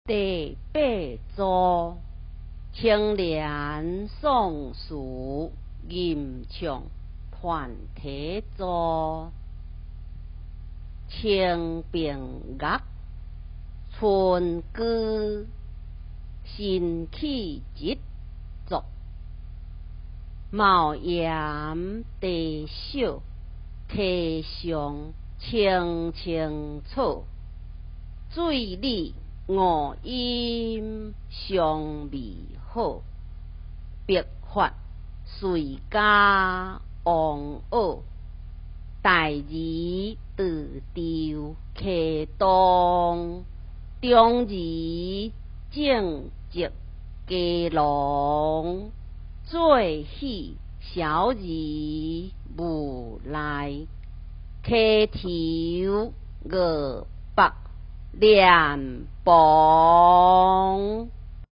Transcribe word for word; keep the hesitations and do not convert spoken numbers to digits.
第八组青莲宋词吟唱团体组，清平乐春歌，新起一作，茅檐地小，溪上青青草，水里五音相味好，笔法随家王学，大字từ调溪东，中字正直家郎，做戏小字无赖，溪头月北脸庞。